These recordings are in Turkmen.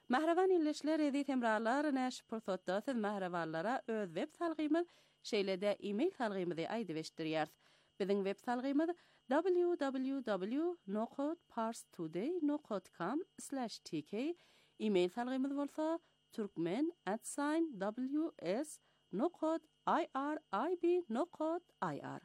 Mahravan illeşler edi temralar näş pursatda mahravallara öz web salgymy şeýlede e-mail salgymy aýdy beşdirýär. Biziň web salgymyz www.parstoday.com/tk. E-mail salgymyz bolsa turkmen@ws.irib.ir.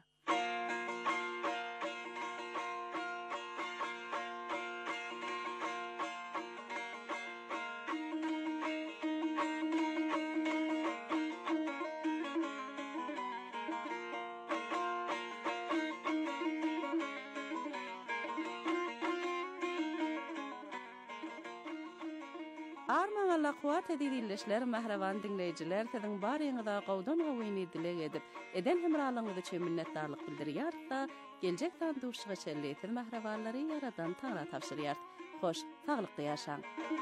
Arman Allah kuwat edilişler mahravan dinleyijiler siziň baryňyza gowdan gowyny dilek edip eden hemralygyňyzy üçin minnetdarlyk bildirýär-da geljek dandurşyga şerleýär mahrawanlary yaradan taňra tapşyrýar. Hoş, saglykda ýaşaň.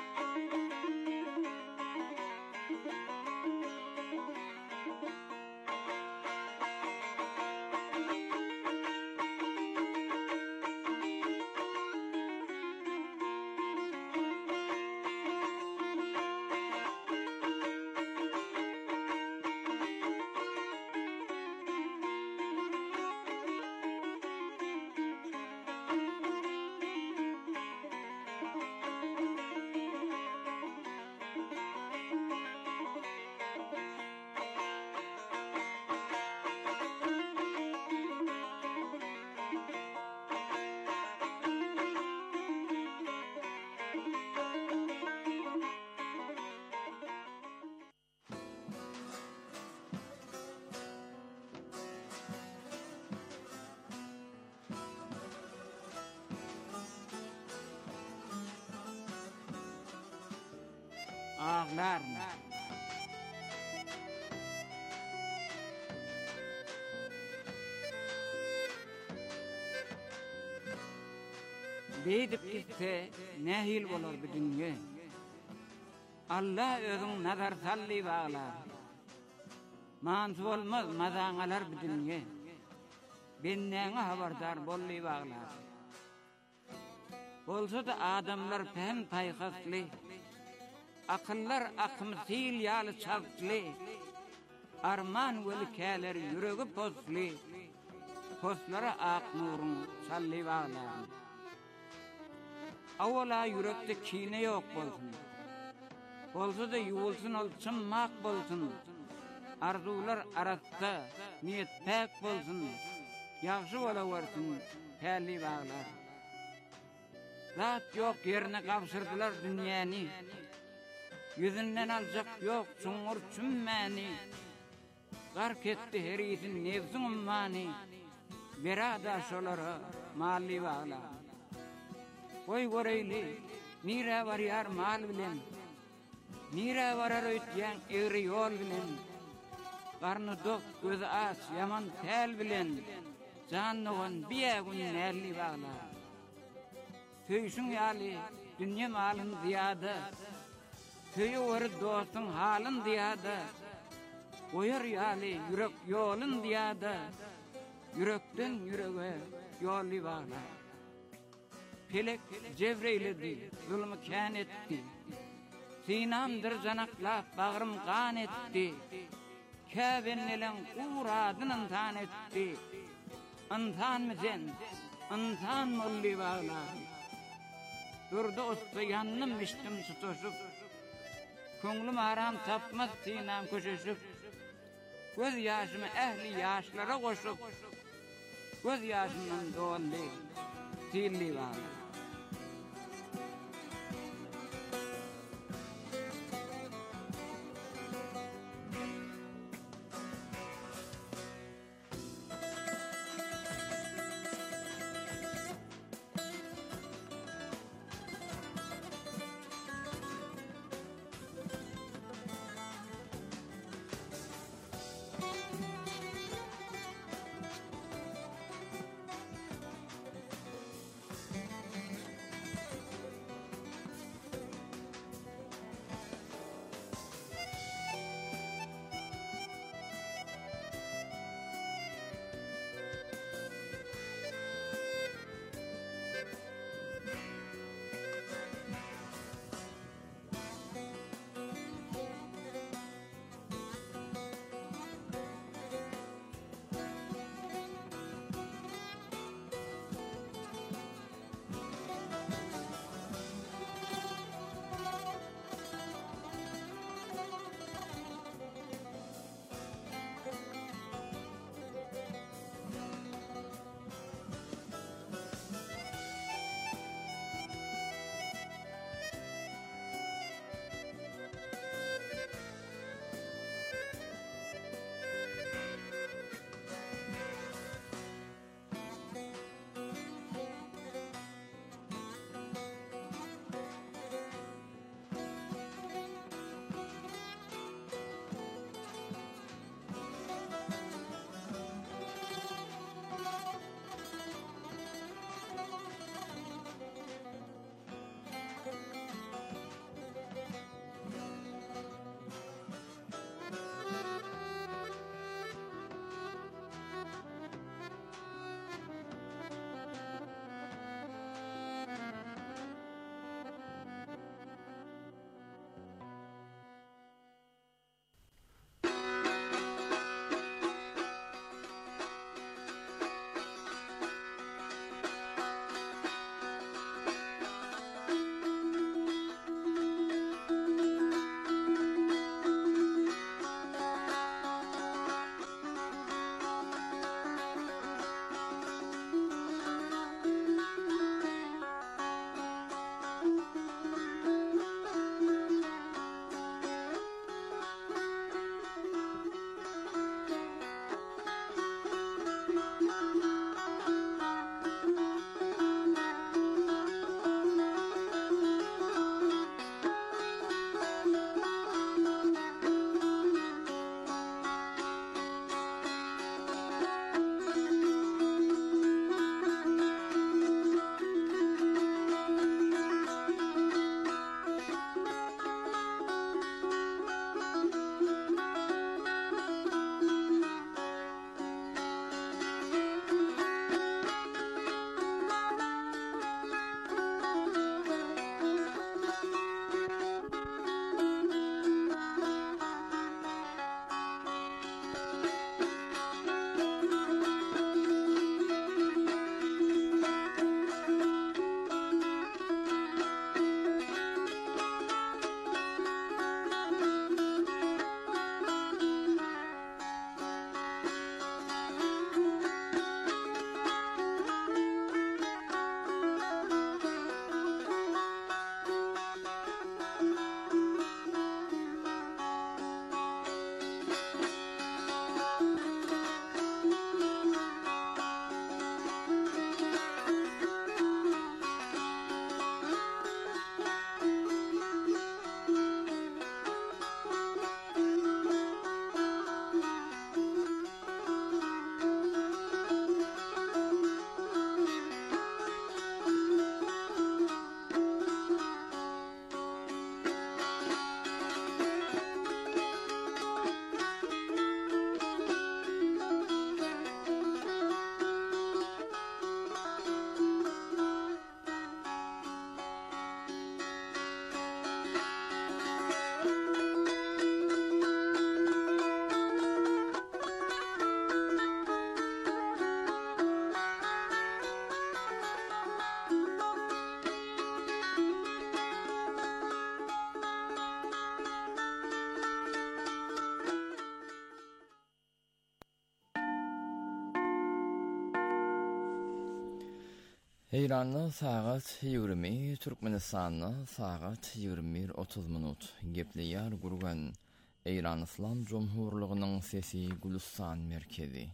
Ağlar Beýdip gitse nähil bolar bu dünýe. Allah özüň nazar sally baglar. Mans bolmaz mazaňalar bu dünýe. Bennäňe habardar bolly baglar. Bolsa-da adamlar pem taýhasly. Akıllar akmsil ýaly çarply. Arman weli käler ýüregi posly. Poslara ak nuruň sally baglar. Awala yürekde kine yok bolsun. Bolsa da yuwulsun olçun mak bolsun. Arzular arasda niyet pek bolsun. Yaxşı bola versin päli baglar. Zat yok yerine kapsırdılar dünyani. Yüzünden alacak yok çuňur çümmeni. Gark etti herisin nefsin ummani. Berada şolara mali baglar. Koy goreyli, nire varýar mal bilen, nire varar ötýän egri ýol bilen, garny dok, gözü aç, yaman täl bilen, jannyň biýägün näli baglar. Töýşüň ýaly, dünýe malyn ziýada, töýe wer dostuň halyn ziýada, oýar ýaly, ýürek ýolyn ziýada, yürekden ýürege ýoly baglar. Pelek Cevreyledi, zulmü kân etti. Sinamdır janaklap, bagrym gan etti. Käbennelen uradyn yntan etti. Yntan misen, yntan molly baglar. Durdu usta ýannym mişdim tutuşup. Köňlüm aram tapmaz sinam köşeşip. Göz ýaşymy ähli ýaşlara goşup. Göz ýaşymdan doldy, tilli baglar. İranlı saat 20, Türkmenistanlı saat 21:30 minut. Gepliyar gurgan İran İslam Cumhurluğu'nun sesi Gülistan merkezi.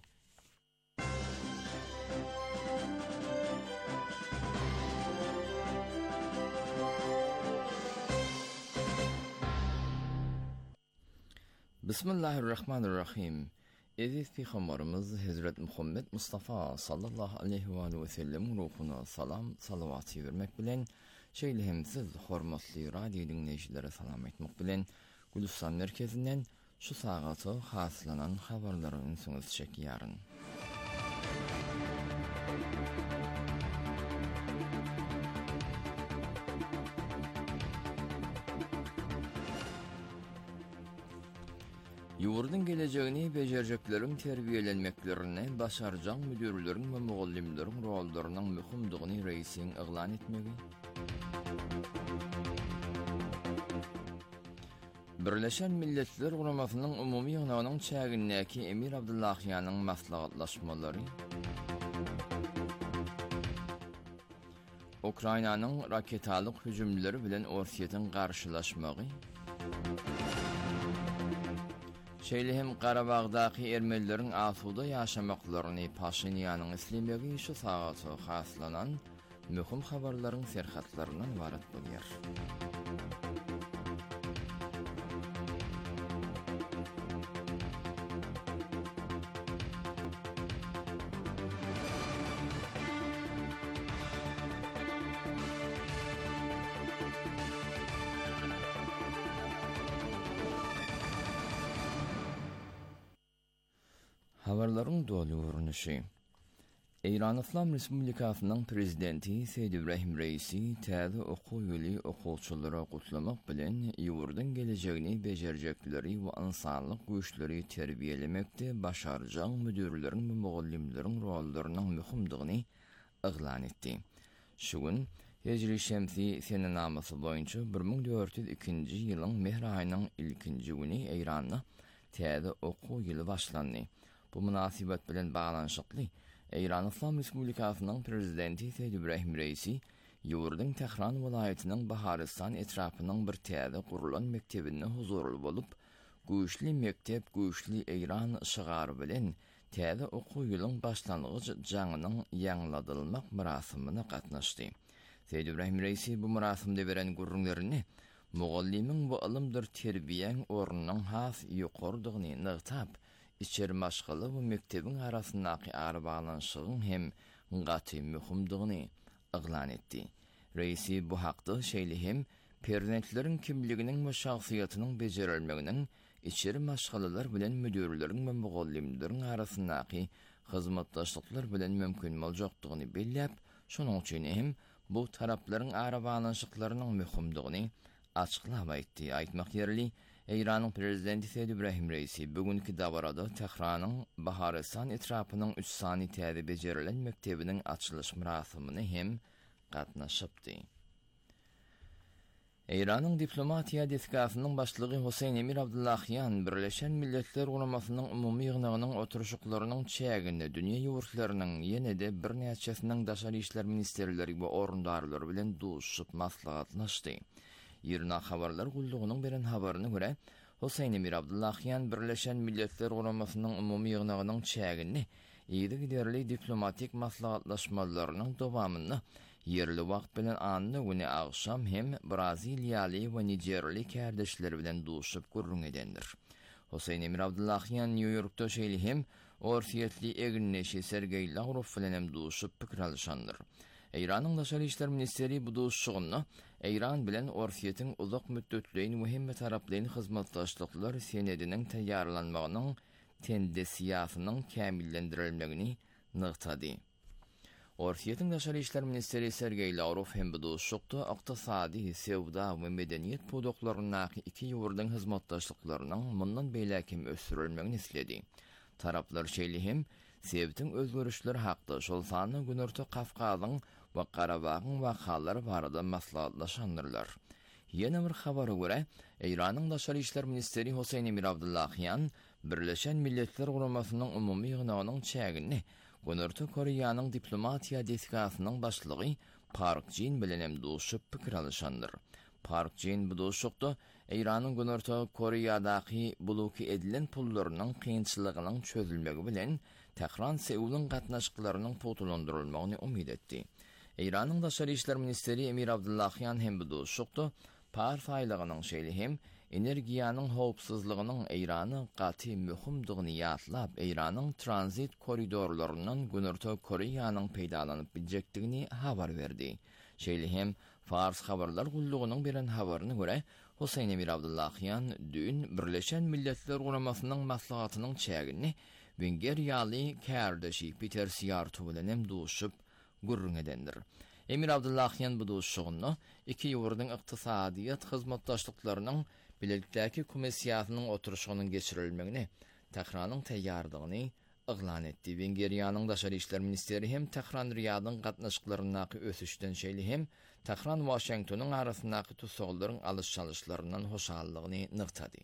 Bismillahirrahmanirrahim. Eziz Peygamberimiz Hazret Muhammed Mustafa sallallahu aleyhi ve sellem ruhuna salam salavatı vermek bilen şeylihimsiz hormatly radio dinleyicilere salam etmek bilen Gülistan merkezinden şu saatı haslanan haberlerin sonuç çekiyarın. Yurdun geleceğini becerjeklerin terbiyelenmeklerine başaracak müdürlerin ve muallimlerin rollarının mühimdigini reisin ilan etmegi. Birleşen Milletler Guramasının umumi ýygnagynyň çägindäki Emir Abdullahyanyň maslahatlaşmalary. Ukrainanyň raketalyk hüjümleri bilen Orsiýetiň garşylaşmagy. Şeýlehim Garabagdaky ermenilerin asuda ýaşamaklaryny Paşinýanyň islemegi şu sagaty haslanan mühim habarlaryň serhatlarynyň ibaret bolýar. Habarlaryň dolu görnüşi. İran İslam Respublikasynyň prezidenti Seýid İbrahim Reisi täze okuw ýyly okuwçylary gutlamak bilen ýurdun gelejegini bejerjekleri we insanlyk güýçleri terbiýelemekde başarjak müdürleriň we muallimleriň rollarynyň mühimdigini ilan etdi. Şu gün Hejri Şemsi senenamasy boýunça 1402-nji ýylyň mehr aýynyň ilkinji güni Iranda täze okuw ýyly başlandy. Bu münasibet bilen bağlanşykly İran İslam Respublikasynyň prezidenti Seýid İbrahim Reisi ýurdun Tehran welaýatynyň Baharistan etrapynyň bir täze gurulan mektebinde huzurly bolup, güýçli mektep, güýçli İran şygary bilen täze okuw ýylyň başlangyç jaňynyň ýangladylmak murasymy gatnaşdy. Seýid İbrahim Reisi bu murasymda beren gurrunlaryny muallimiň bu ilmdir terbiýeň ornunyň has ýokardygyny nygtap, İçeri maşgaly bu mektebiň arasyndaky ary baglanşygyň hem gaty mühimdigini ilan etdi. Reisi bu hakda şeýlehim perzentleriň kimliginiň we şahsiýatynyň bejerilmeginiň içeri maşgalalar bilen müdürleriň we muallimleriň arasyndaky hyzmatdaşlyklar bilen mümkin boljakdygyny belläp, şonuň üçin hem bu taraplaryň ary baglanşyklarynyň mühimdigini açyklap aýtdy. Aýtmak ýerli İran'ın prezidenti Seýid İbrahim Reisi bugünkü dabarada Tehranyň Baharistan etrapynyň 3 sany täze bejerilen mektebiniň açylyş murasymy hem gatnaşypdy. İran'ın diplomatiýa delegasynyň başlygy Husayn Emir Abdullahyan Birleşen Milletler Guramasynyň umumy ýygnagynyň oturuşyklarynyň çäginde dünýä ýurtlarynyň ýene-de bir näçesiniň daşary işler ministerleri we orundarlary bilen duşup maslahatlaşdy. Ýerine habarlar gullugynyň beren habaryna görä, Husayn Emir Abdullahyan Birleşen Milletler Guramasynyň umumy ýygnagynyň çägini ýygy giderli diplomatik maslahatlaşmalarynyň dowamyny yerli wagt bilen anny güni agşam hem Braziliýaly we Nijerli kärdeşleri bilen duşup gurrun edendir. Husayn Emir Abdullahyan New Yorkda şeýlehim orsiýetli eginneşi Sergey Lavrov bilen hem duşup pikir alýandyr. İran'ın Daşary işler ministeri bu duşugyny İran bilen Orsiýetiň uzak müddetli mühim we taraply hyzmatdaşlyklar senediniň taýýarlanmagynyň tendensiýasynyň kämillendirilmegini nygtady. Orsiýetiň Daşary işler ministeri Sergey Lavrov hem bu duşukda ykdysady, sewda we medeniýet pudoklarynyň iki ýurdun hyzmatdaşlyklarynyň mundan beýlekim ösürilmegini isledi. Taraplar şeýlehim sebitiň özgörüşleri hakda şol sany Günorta Kafkasyň we Garabagyň wakalary barada maslahatlaşandyrlar. Ýene bir habara görä, İranyň Daşary işler ministeri Husayn Emir Abdullahyan Birleşen Milletler Guramasynyň umumy ýygnagynyň çägini Günürtü Koreýanyň diplomatiýa detikasynyň başlygy Park Jin bilen hem duşup pikir alışandyr. Park Jin bu duşukda Eýranyň Günürtü Koreýadaky buluky edilen pullarynyň kynçylygynyň çözülmegi bilen Tehran Seulyň gatnaşyklarynyň potulandyrylmagyny umyt etdi. Eýranyň Daşary işler ministeri Emir Abdullahyan hem bu duşukda par faýlygynyň şeýle hem energiýanyň howpsuzlygynyň Eýrany gaty möhümdigini ýatlap, Eýranyň transit koridorlarynyň Günürtü Koreýanyň peýdalanyp biljekdigini habar berdi. Şeýle hem Fars habarlar gullugynyň beren habaryna görä, Husayn Emir Abdullahyan dün Birleşen Milletler Guramasynyň maslahatynyň çägini Wengeriýaly Kardeşi Peter Siartu bilen hem duşup gurrun edendir. Emir Abdullahyan bu duşugyny iki ýurduň ykdysadyýat hyzmatdaşlyklarynyň bilelikdäki komissiýasynyň oturuşynyň geçirilmegini, Tehranyň teýýardygyny yglan etdi. Wengeriýanyň Daşary işler ministeri hem Tehran Riýadyň gatnaşyklarynaky ösüşden şeýle hem Tehran Washingtonyň arasyndaky tutsaglaryň alış-çalyşlaryndan hoşallygyny nykdady.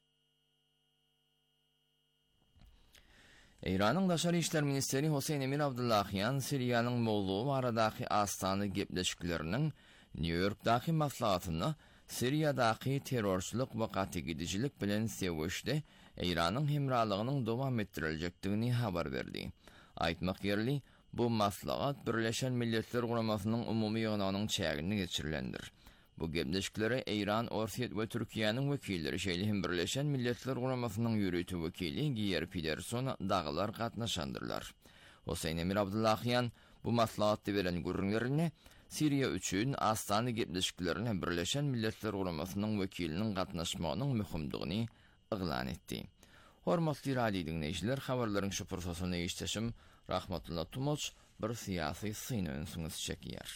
Eýranyň Daşary işler ministeri Husayn Emir Abdullahyan Siriýanyň Mowluwy aradaky astany gepleşikleriniň New Yorkdaky maslahatyny Siriýadaky terrorçylyk we gatygidijilik bilen sevişde Eýranyň hemralygynyň dowam ettiriljekdigini habar berdi. Aýtmak ýerli, bu maslahat Birleşen Milletler Guramasynyň umumy ýygynynyň çägini geçirilendir. Bu gepleşikleri Eýran, Orsiýet we Türkiýanyň wekilleri şeýle hem Birleşen Milletler Guramasynyň ýürütü wekili Geir Pedersen daglar gatnaşandyrlar. Husayn Emir Abdullahyan bu maslahatdy beren gurrunlaryny Siriýa üçin astany gepleşiklerine Birleşen Milletler Guramasynyň wekiliniň gatnaşmagynyň möhümdigini yglan etdi. Hormatly radio dinleýijiler, habarlaryň şu pursatyny eýitişim Rahmatullah Tumoç bir syýasy syny öňsüňiz çekýär.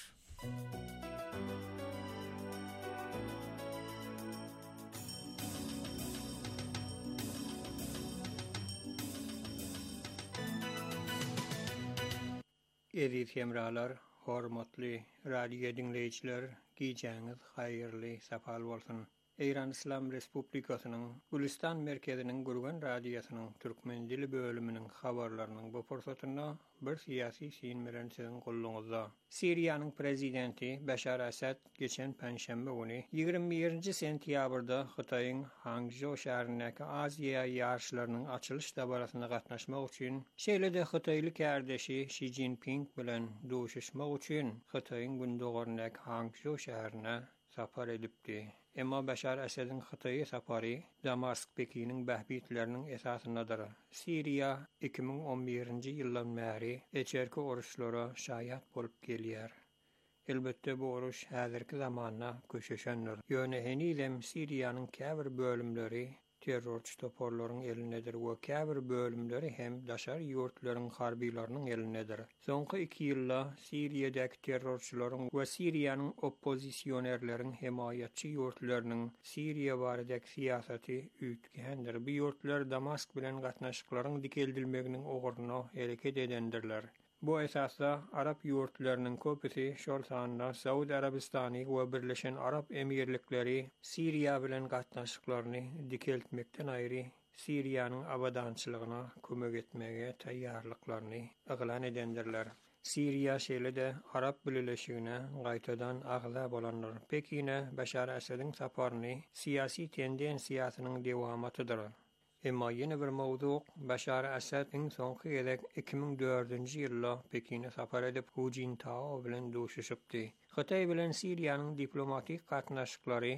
Eziz hemralar, hormatly radio dinleyijiler, giýjäňiz haýyrly, sapal bolsun. Eýran İslam Respublikasynyň Gülistan merkeziniň Gurgan radiosynyň türkmen dili bölüminiň habarlarynyň bu fursatyna bir syýasy syn bilen siziň gulluňyzda. Siriýanyň prezidenti Beşar Esad geçen penşembe güni 21 sentýabrda Hytaýyň Hangzhou şäherindäki Aziýa ýarşlarynyň açylyş dabarasyna gatnaşmak üçin şeýle-de Hytaýly kardeşi Xi Jinping bilen duşuşmak üçin Hytaýyň gündogorundaky Hangzhou şäherine sapar edipdi. Emma Beşar Esad'ın Hytaýa sapary Damask Pekiniň bähbitleriniň esasyndadyr. Siriýa 2011-nji ýyldan bäri eçerki oruşlara şaýat bolup gelýär. Elbetde bu oruş häzirki zamanda köşeşendir. Ýöne henilem Siriýanyň käbir bölümleri terrorçy toporlaryň elindedir we käbir bölümleri hem daşary ýurtlaryň harbiýlarynyň elindedir. Soňky 2 ýylda Siriýadäki terrorçylaryň we Siriýanyň oppozisionerleriň himayatçy ýurtlarynyň Siriýa baradaky syýasaty üýtgendir. Bu ýurtlar Damask bilen gatnaşyklaryň dikeldilmeginiň oguryna hereket edendirler. Bu esasda Arap ýurtlarynyň köpüsi şol sanda Saudi Arabistany we Birleşen Arap Emirlikleri Siriýa bilen gatnaşyklaryny dikeltmekden aýry Siriýanyň abadançylygyna kömek etmege taýýarlyklaryny yglan edendirler. Siriýa şeýle-de Arap Birleşigine gaýtadan agza bolanlar. Pekine Beşar Esad'yň saparyny syýasy tendensiýasynyň dewamatydyr. Emma ýene bir mowzu Beşar Esad'yň soňky gezek 2004-nji ýylda Pekine sapar edip Hu Jintao bilen duşuşypdy. Hytaý bilen Siriýanyň diplomatik gatnaşyklary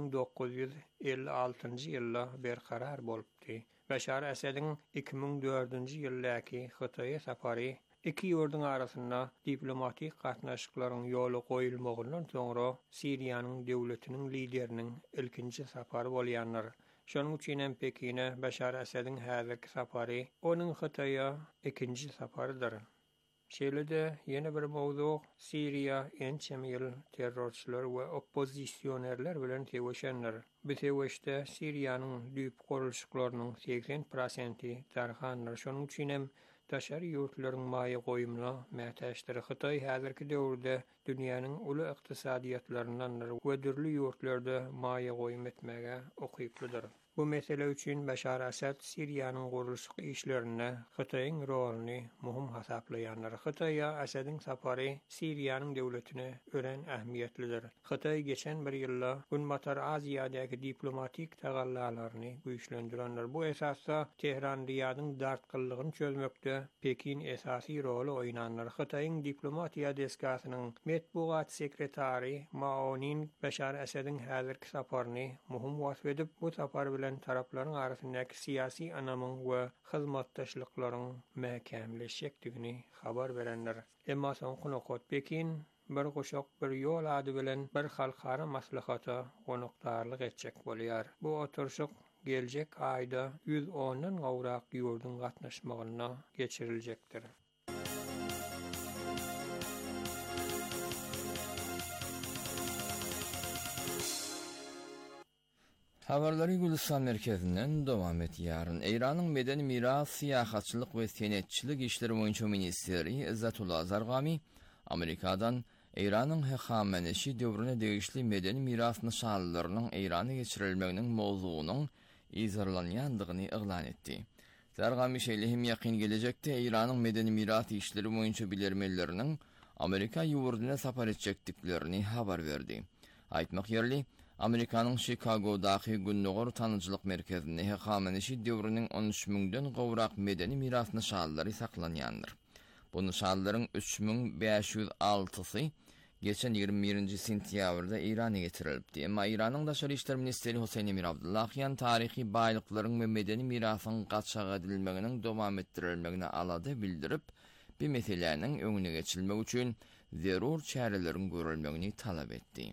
1956-njy ýylda berkarar bolupdy. Beşar Esad'yň 2004-nji ýyldaky Hytaýa sapary iki ýurduň arasynda diplomatik gatnaşyklaryň ýoly goýulmagyndan soňra Siriýanyň döwletiniň lideriniň ilkinji sapary bolýandyr. Şonuň üçin hem Pekine Beşar Esad'yň häzirki sapary onuň Hytaýa ikinji saparydyr. Şeýle-de ýene bir mowzu Siriýa ençem ýyl terrorçylar we oppozisionerler bilen teweşendir. Bu teweşde Siriýanyň düýp gurulşyklarynyň 80% tarhandyr. Şonuň üçin hem daşary ýurtlaryň maýy goýumuna mätäşdir. Hytaý häzirki döwürde dünýäniň uly ykdysadiyatlaryndan we dürli ýurtlarda maýa goýum etmäge okyplydyr. Bu mesele üçin Başar Asad Siriýanyň guruluş işlerine Hytaýyň roluny muhim hasaplaýanlar. Hytaý Asadyň sapary Siriýanyň döwletine ören ähmiýetlidir. Hytaý geçen bir ýylda Günbatar Aziýadaky diplomatik tagallalaryny güýçlendirenler. Bu esasda Tehran Riýadyň dartgyllygyny çözmekde Pekin esasy rol oýnanlar. Hytaýyň diplomatiýa deskasynyň metbuat sekretary Maonin Başar Asadyň häzirki saparyny muhim wasf edip bu sapar bilen taraplaryň arasyndaky siyasi anamyň we hyzmatdaşlyklaryň mäkämleşekdigini habar berenler. Emma soňky nokot Pekin bir goşak bir ýol ady bilen bir halkara maslahata gonukdarlyk etjek bolýar. Bu oturşyk geljek aýda 110-dan gowrak ýurdun gatnaşmagyna geçiriljekdir. Habarlary Gülistan merkezinden dowam etýär. Eýranyň medeni miras, syýahatçylyk we senetçilik işleri boýunça ministri Izzatullah Zargami Amerikadan Eýranyň Hexameneşi döwrüne degişli medeni miras nişanlarynyň Eýrana geçirilmeginiň mowzugynyň izarlanýandygyny eglan etdi. Zargami şeýlehim ýakyn gelecekde Eýranyň medeni miras işleri boýunça bilermeleriniň Amerika ýurduna sapar etjekdiklerini habar berdi. Aýtmak ýerli, Amerikanyň Chicago'daky Günnogor Tanyjylyk merkezinde Hexameneşi döwrüniň 13.000-den gowrak medeni miras nişanlary saklanýandyr. Bu nişanlaryň 3.506-sy geçen 21-nji sentýabrda Eýrana getirildi. Emma Eýranyň Daşary işler ministeri Husayn Emir Abdullahyan taryhy baýlyklaryň we medeni mirasyň gaçak edilmeginiň dowam etdirilmegini alady bildirip, bu meseleniň öňüne geçilmek üçin zerur çärelerin görülmegini talap etdi.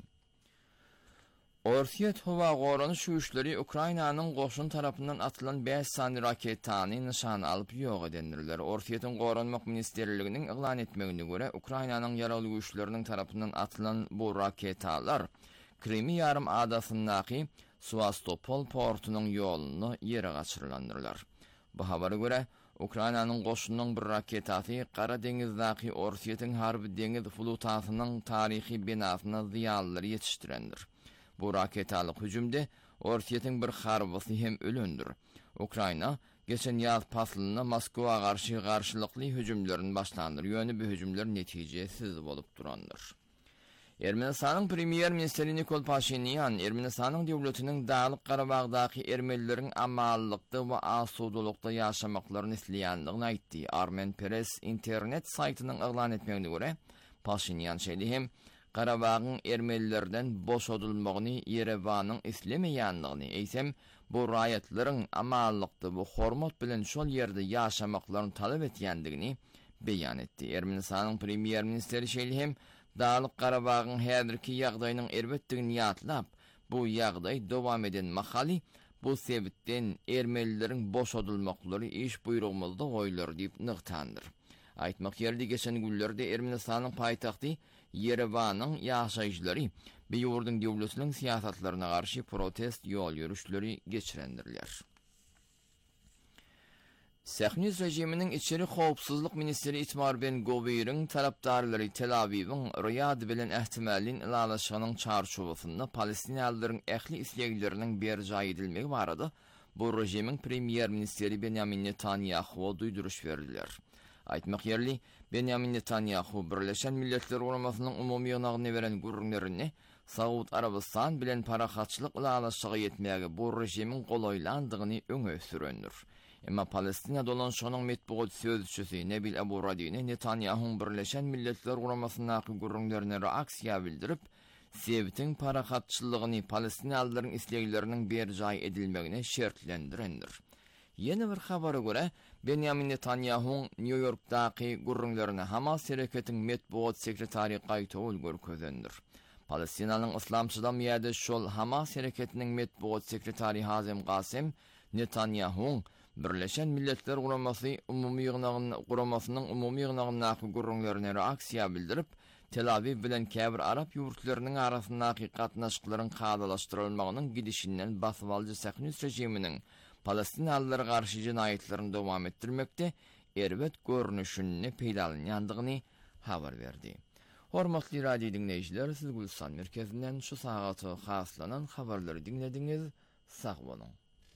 Orsiýet howa goranyş güýçleri Ukrainanyň goşun tarapyndan atylan 5 sany raketany nişan alyp ýok edendirler. Orsiýetiň goranmak ministerliginiň eglan etmegine görä Ukrainanyň ýaraly güýçleriniň tarapyndan atylan bu raketalar Krimi ýarym adasyndaky Sevastopol portunyň ýoluny ýere gaçyrylandyrlar. Bu habara görä Ukrainanyň goşunyň bir raketasy Kara deňizdaky Orsiýetiň harby deňiz flutasynyň taryhy binasyna ziýanlary ýetişdirendir. Bu raketalyk hüjümde Orsiýetiň bir harbysy hem ölündür. Ukraina geçen ýaz paslyna Moskwa garşylykly hüjümlerini başlandyr. Ýöne bu hüjümler netijesiz bolup durandyr. Ermenistanyň premier ministri Nikol Pashinyan Ermenistanyň döwletiniň Dağlyk Garabagdaky ermelileriň amallykda we asudulukda ýaşamaklaryny isleýändigini aýtdy. Armen Press internet saýtynyň eglan etmegine görä Pashinyan şeýlehim Garabagyň ermelilerden boşadylmagyny Yerewanyň islemeýändigini eýsem, bu raýatlaryň amallykda bu hormat bilen şol ýerde ýaşamaklaryny talap etýändigini beýan etdi. Ermenistanyň premier ministri şeýlehim Dağlyk Garabagyň häzirki ýagdaýynyň erbetdigini ýatlap, bu ýagdaý dowam eden mahaly bu sebitden ermelileriň boşadylmaklary iş buyrugymyzda goýular diýip nyktandyr. Aýtmak ýerli geçen günlerde Ermenistanyň paýtagty Yerewanyň ýaşaýjylary bu ýurdun döwletiniň siýasatlaryna garşy protest ýol ýürüşleri geçirendirler. Sähniz rejiminiň içeri howpsuzlyk ministri Itmar Ben Gobir'in tarapdarlary Tel Aviw'in Riyad bilen ähtimalin ilalaşygynyň çarşuwasynda Palestinalylaryň ähli isleýgileriniň berjaý edilmegi barada bu rejimiň premier ministri Benjamin Netanyahu duýduruş berdiler. Aýtmak ýerli, Benjamin Netanyahu Birleşen Milletler Guramasynyň umumy ýynagyny beren gurrunlaryny Saud Arabistan bilen parahatçylyk ilalaşyga ýetmäge bu rejimiň golaýlandygyny öňe sürendir. Emma Palestina dolanşygynyň metbuat sözçüsi Nebil Abu Radini Netanyahu'nun Birleşen Milletler Guramasyndaky gurrunlaryna reaksiýa bildirip, sebitiň parahatçylygyny Palestinalylaryň isleýgileriniň berjaý edilmegine şertlendirendir. Yeni bir habara göre Benjamin Netanyahu'nun New York'daki gurrunlaryny Hamas hereketiň metbuat sekretary gaýtawul görkezendir. Palestinalyň islamçydam ýerde şol Hamas hereketiniň metbuat sekretary Hazem Qasim Netanyahu'nun Birleşen Milletler Guramasy Guramasynyň umumy ýygnagyny gurrunlaryna reaksiýa bildirip, Tel Aviv bilen käbir Arap ýurtlarynyň arasyndaky gatnaşyklaryň kadalaşdyrylmagynyň gidişinden basyp aljy Sähniz rejiminiň Palestinalylara garşy jinaýatlaryny dowam etdirmekde erbet görnüşini peýdalanýandygyny habar berdi. Hormatly radio dinleyijiler, siz Gülistan merkezinden şu sagatı haslanan habarlary dinlediňiz. Sag boluň.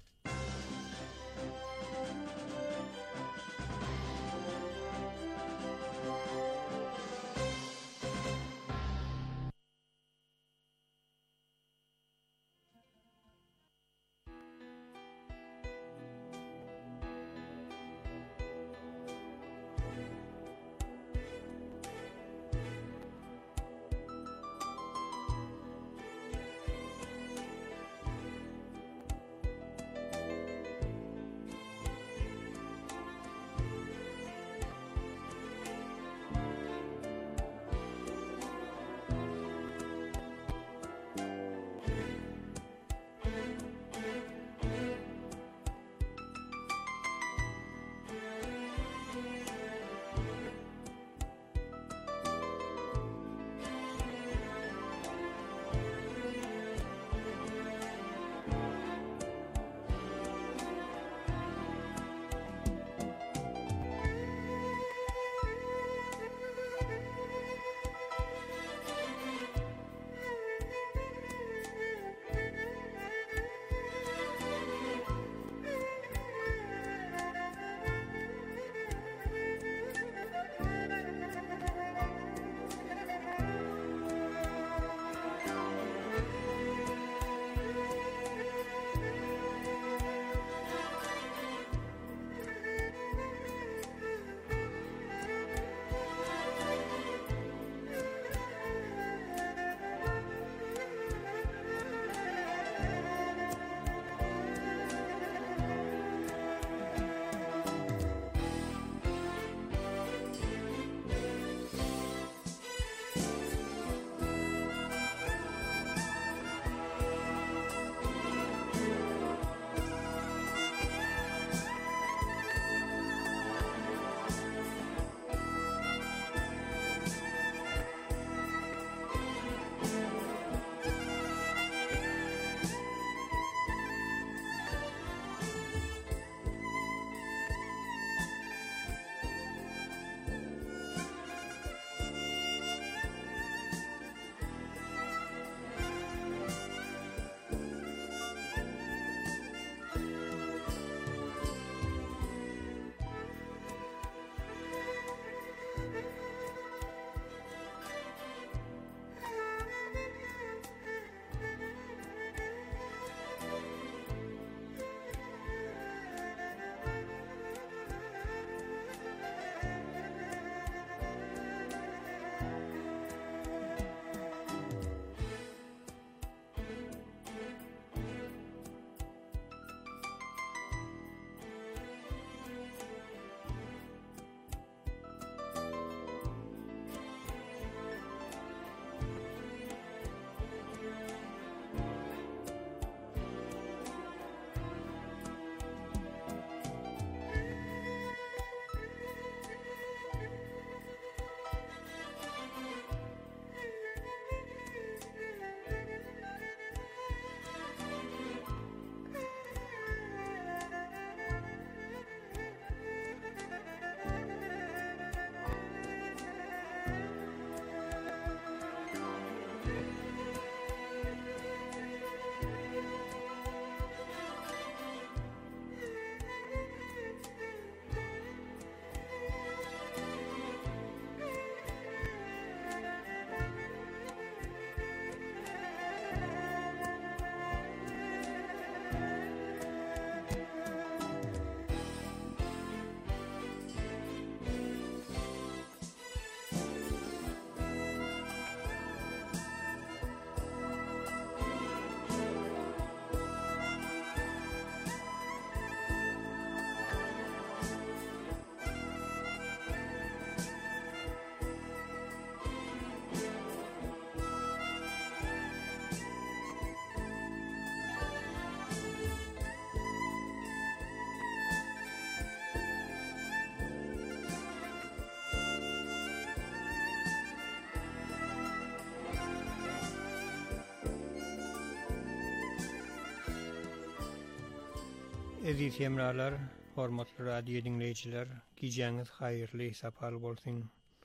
Aziz hemralar, hormatly radio dinleyijiler, gijaňyz haýyrly, sapal bolsun.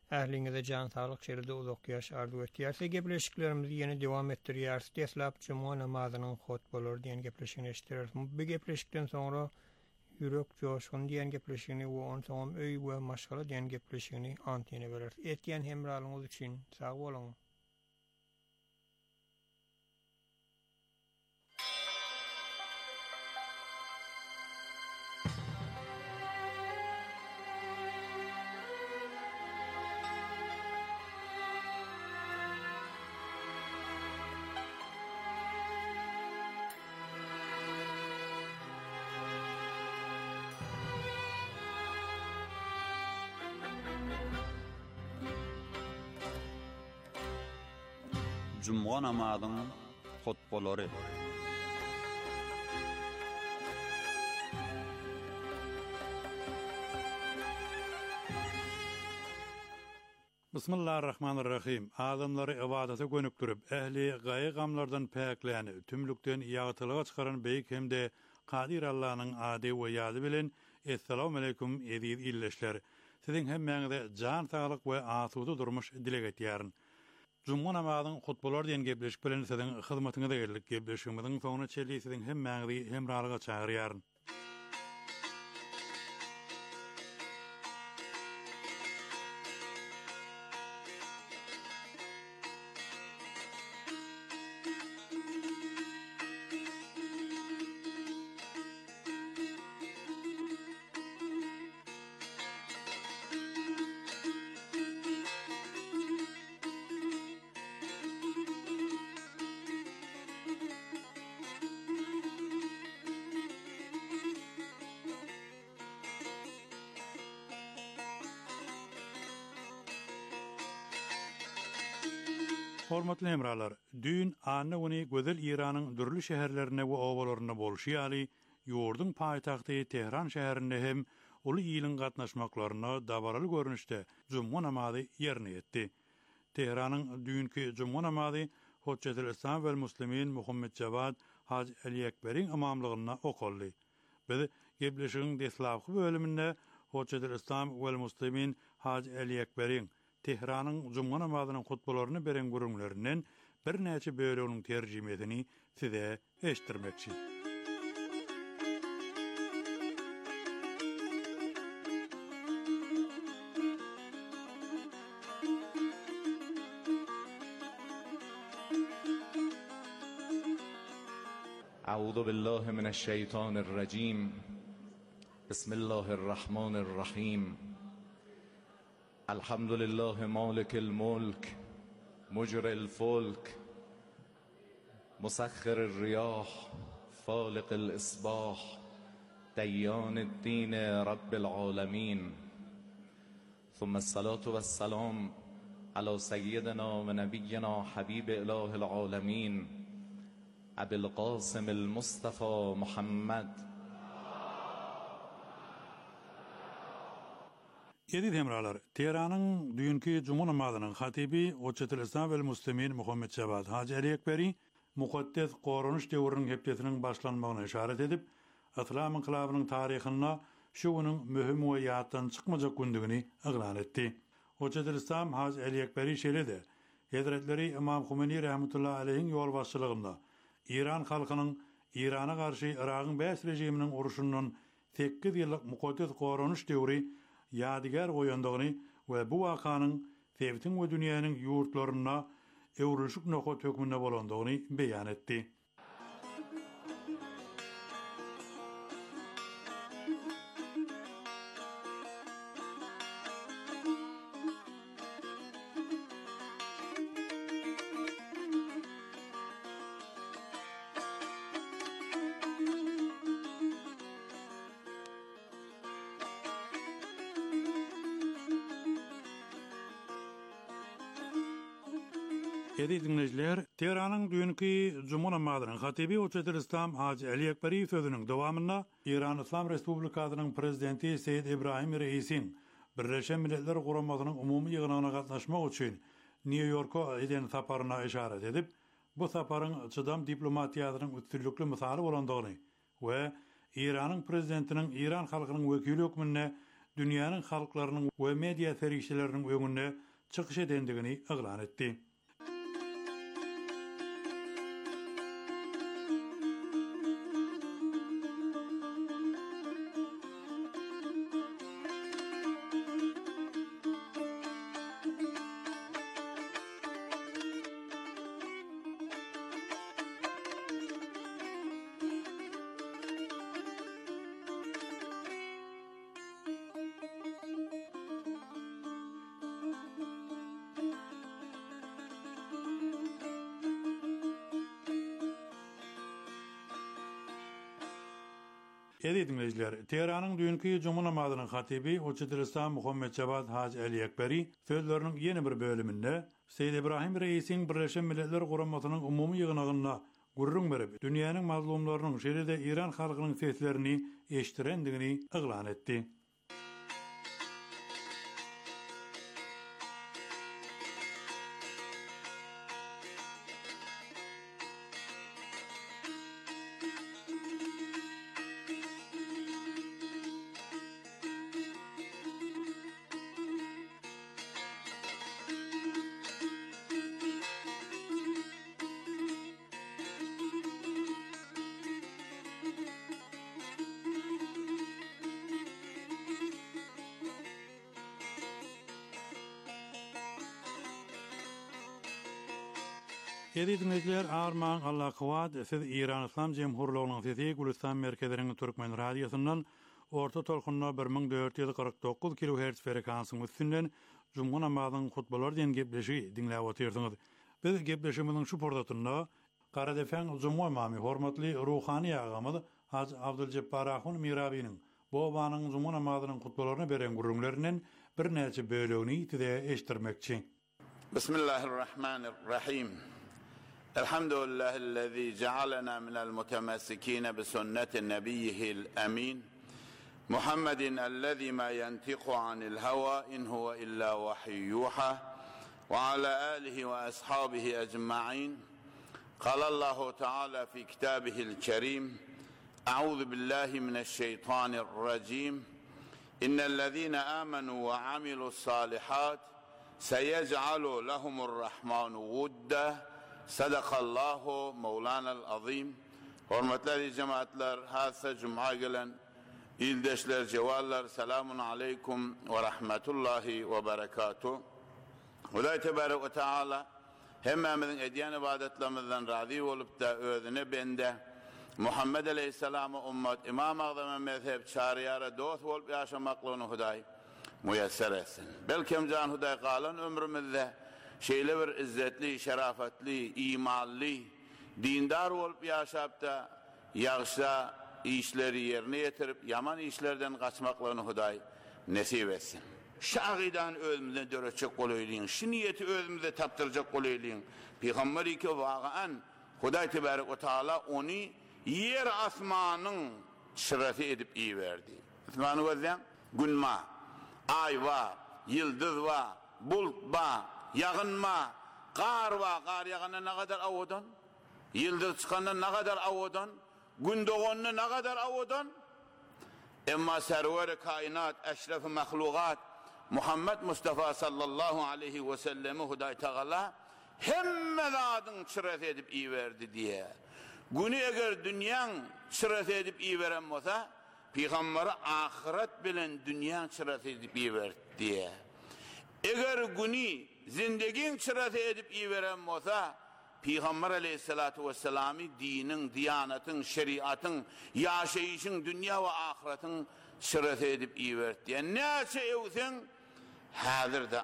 Ähliňize jan saglyk şeride uzak ýaş arzu etýärse gepleşiklerimizi ýene dowam etdirýäris. Deslap cuma namazynyň hutbalar diýen gepleşigini eşitdirýäris. Bu gepleşikden soňra ýürek joşgun diýen gepleşigini we on soňam öý we maşgala diýen gepleşigini antene berer. Etýän hemralyňyz üçin sag bolaň. Cuma namazynyň hutbalary. Bismillahirrahmanirrahim. Adamlary ibadata gönükdirip, ähli gaýy gamlardan päkläni, tümlükden ýagtylyga çykaran beýik hemde Qadir Allah'nyň ady we ýady bilen Assalamu aleykum edýär illeşler. Siziň hemmeňize jan saglyk we asudy durmuş dilek etýärin. Cuma namazynyň hutbalar diýen gepleşik bilen siziň hyzmatyňyza geldik. Gepleşigimiziň soňuna çeli siziň hemmeňizi hemralyga çagyrýaryn. Hormatly hemralar, dün anna güni gözel İranyň dürli şäherlerine we owalaryna bolşy ýaly ýurdun paýtagty Tehran şäherinde hem uly ýylyň gatnaşmaklaryna dabaraly görnüşde Cuma namazy ýerine ýetdi. Tehranyň dünkü Cuma namazy Hoçjatyl Islam we Muslimin Muhammed Javad Haji Ali Ekberiň imamlygyna okuldy. Biz gepleşigiň deslapky bölüminde Hoçjatyl Islam we Muslimin Haji Ali Ekberiň Tehranyň Cuma namazynyň hutbalaryny beren gurumlarynyň bir näçe bölüminiň terjimesini size eşitdirmekçi. A'udhu billahi mineşşeytanirracim. Bismillahirrahmanirrahim. Elhamdülillahi malikil mulk, mujril fulk, musakhkhirir riyah, faliqil isbah, dayyanid din rabbil alamin. Thumma salatu vesselam ala seyyidina ve nebiyyina habib ilahil alamin, Abil Qasimil Mustafa Muhammed. Edid hemralar, Tehranyň dünkü Cuma namazynyň hatibi Hoçjatyl Islam we Muslimin Muhammed Javad Haji Ali Ekberi mukaddes gorunuş döwrüniň hepdesiniň başlanmagyna işaret edip, İslam inqilabynyň taryhyna şu güniň möhüm we ýatdan çykmajak gündigini eglan etdi. Hoçjatyl Islam Haji Ali Ekberi şeýledi: Hazretleri İmam Humeini rahmetullahi aleyhiň ýol başçylygynda İran halkynyň Irana garşy Iragyň bäs rejiminiň uruşundan 8 ýyllyk mukaddes gorunuş döwri ýadygar goýandygyny we bu wakanyň sebtin we dünýäniň ýurtlaryna ewrüşik noka tökmünde bolandygyny beýan etdi. Edi dinleyijiler, Tehranyň dünkü Cuma namazynyň hatibi Hoçjatyl Islam Haji Ali Ekberi sözüniň dowamyna İran Islam Respublikasynyň prezidenti Seyyid Ibrahim Reisiň Birleşen Milletler Guramasynyň umumy ýygynyna gatnaşmak üçin New Yorka eden saparyna işaret edip, bu saparyň çydam diplomatiýasynyň üstünlükli misaly bolandygyny we İranyň prezidentiniň İran halkynyň wekili hökmünde dünýäniň halklarynyň we media serişçileriniň öňünde çıkış edendigini ıglan etdi. Edi dinleyiciler, Tehran'ın dünkü Cuma namazynyň hatibi Hoçatülistan Muhammed Cavad Haji Ali Ekberi sözlerinin yeni bir bölümünde Seyyid İbrahim Reis'in Birleşen Milletler Guramatynyň umumy ýygynagyna gurrun berip, dünýäniň mazlumlarynyň şeride İran halkynyň seslerini eşdirendigini yglan etdi. Edi dinleyiciler, armağan Allah kıvat, siz İran İslam Cemhurluğu'nun sesi Gülistan merkezlerinin Türkmen radyosundan orta tolkunna 1449 kHz frekansın üstünden Cuma namazynyň hutbalar diýen gepleşi dinläp oturdyňyz. Biz gepleşimizin şu pordatynda Karadefen Cuma imamy hormatly ruhani agamyz Haji Abduljabbar Ahun Mirabiniň bu banyň Cuma namazynyň hutbalaryny beren gurrunlarynyň bir näçe bölegini tide eşdirmekçi. Bismillahirrahmanirrahim. الحمد لله الذي جعلنا من المتمسكين بسنة نبيه الأمين محمد الذي ما ينطق عن الهوى إن هو إلا وحي يوحى وعلى آله وأصحابه أجمعين. قال الله تعالى في كتابه الكريم: أعوذ بالله من الشيطان الرجيم إن الذين آمنوا وعملوا الصالحات سيجعل لهم الرحمن ودا. Sadakallahu Mevlana'l azim. Hormatly cemaatler, hassa cuma gelen ildeşler, cevallar, selamun aleykum ve rahmetullahi ve berekatuh. Hudaý tebarek ve taala hemmemizin edýän ibadetlerimizden razı olup da özüne bende Muhammed aleyhisselam'a ummet İmam Azam mezhep çariyara dost olup yaşamaklygyny Hudaý müyesser etsin. Belkem can Hudaý galan ömrümizde şeyle bir izzetli, şerafatli, imanlı, dindar olup yaşap da yağışa işleri yerine getirip yaman işlerden kaçmaklarını Hudaý nesip etsin. Şagidan özümüzden döreçek golaylyň, şu niyeti özümüzde taptıracak golaylyň. Peygamberi ki vaqan Hudaý tebarek ve taala onu yer asmanyň şerefi edip iyi verdi. Asmany gözden günma, ay va, yıldız va, bulut va, yağınma, qar va, qar yağana ne kadar awodan, yıldız çıkana ne kadar awodan, gün doğanına ne kadar awodan. Emma server-i kainat, eşref-i mahlukat Muhammed Mustafa sallallahu aleyhi ve sellemi Hudaý Teala hemme zadın şeref edip iyi verdi diye. Günü eger dünýäň şeref edip iyi veren bolsa, Peygamberi ahiret bilen dünýäň şeref edip iyi verdi diye. Eger günü zindegiň şeref edip iyi veren bolsa, Peygamber aleyhissalatu vesselam'ı dinin, diyanatyň, şeriatyň, ýaşaýyşyň, dünýä we ahiretyň şeref edip iyi verdi diye. Näçe ewsen hazırda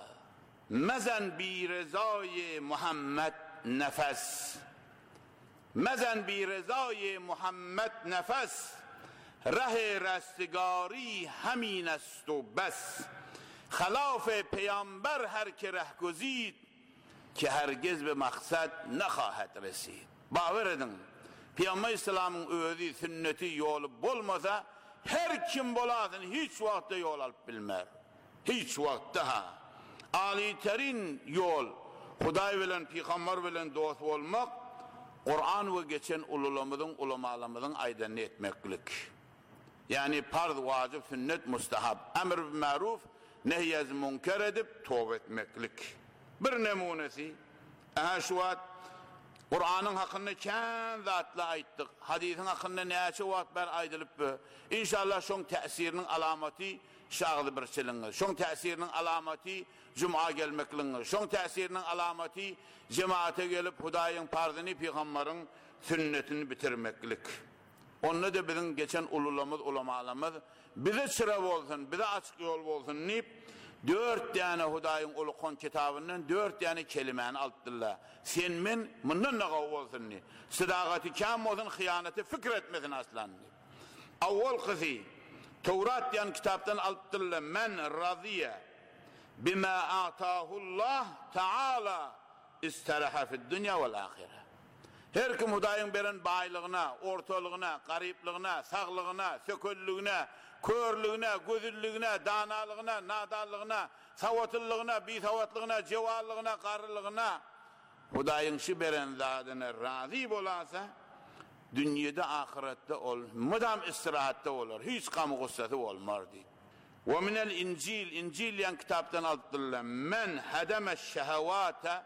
mezen bi rezayı Muhammed nefes, mezen bi rezayı Muhammed nefes, ره رستگاری همین است و بس. خلاف پیامبر هر که ره گزید که هرگز به مقصد نخواهد رسید. باور edin, Peygamber İslam'ın öğüdü, sünneti, yolu bulmasa her kim bulasın hiç vakti yol alıp bilmer. Hiç vakti ha. Aliterin yol, Hudaý bilen, Peygamber bilen dost olmak, Kur'an ve geçen ululamızın, ulamalarımızın aydın etmeklik. Yani farz, vacip, sünnet, mustahab, emr bil maruf, nehyez münker edip tövbe etmeklik. Bir nemunesi, şu wagt Kur'an'ın hakkında kän zatla aýtdyk. Hadisin hakkında näçe wagt ber aýdylyp, inşallah şoň täsiriniň alamaty şagly bir çiliňiz. Şoň täsiriniň alamaty Cuma gelmekliňiz. Şoň täsiriniň alamaty jemaate gelip Hudaýyň parzyny, peýgamberiň sünnetini bitirmeklik. Onu da bizim geçen ulamalarımız bize çıra bolsun, bize açık yol bolsun deyip 4 tane Hudaýyň ulukon kitabından 4 tane kelimeni aldılar. Sen men mundan naga bolsun ni. Sadaqati kam bolsun, hıyaneti fikir etmesin aslan. Awwal qisi Tevrat diýen kitapdan aldılar. Men radiye bima atahullah taala istaraha fid dunya vel ahire. Her kim Hudaýyň beren baýlygyna, ortalygyna, garyplygyna, saglygyna, söküllügine, körlügine, gözüllügine, danalygyna, nadanlygyna, sawatlygyna, bisawatlygına, jewallygyna, garrylygyna Hudaýyň şu beren zadyna razy bolasa, dünýede ahiretde ol, mudam istirahatda bolar, hiç gamy gussasy bolmardy. Ve minel İncil, İncil diýen kitapdan aldylar. Men hadama şehawata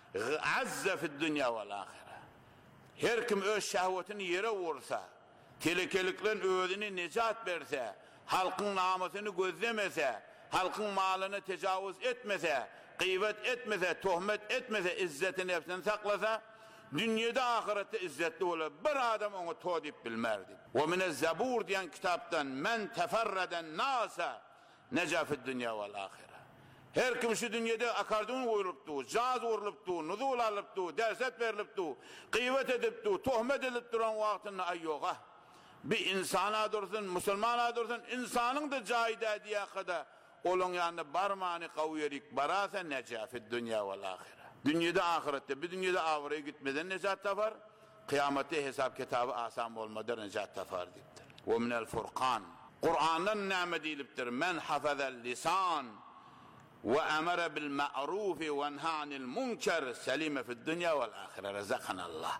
azza fid dunya vel ahire. Her kim öz şahwetini yere vursa, telekeliklen özüni necat berse, halkın namusunu gözlemese, halkın malını tecavüz etmese, gıybet etmese, töhmet etmese, izzeti nefsini saklasa, dünyada ahirette izzetli olur. Bir adam onu todip bilmerdi. Ve mine Zebur diyen kitaptan men teferreden nasa neca fid dünya vel ahire. Her kim şu dünyada akardun vurulupdu, caz vurulupdu, nuzul alıpdu, derset verilipdu, gıybet edipdu, töhmet edip duran vaktinde ayyoga. Bir insana dursun, Müslümana dursun, insanın da cahide diye kadar olun yanında barmağını kavuyerik barasa neca fid dünya vel ahire. Dünyada ahirette, bir dünyada avıraya gitmeden necat tapar, kıyamette hesap kitabı asan olmadan necat tapar diptir. Ve minel Furkan, Kur'an'dan nâme deyiliptir, men hafazel lisan ve emere bil ma'rufi ve enha'nil munker selime fid dünya vel ahire rezakanallah.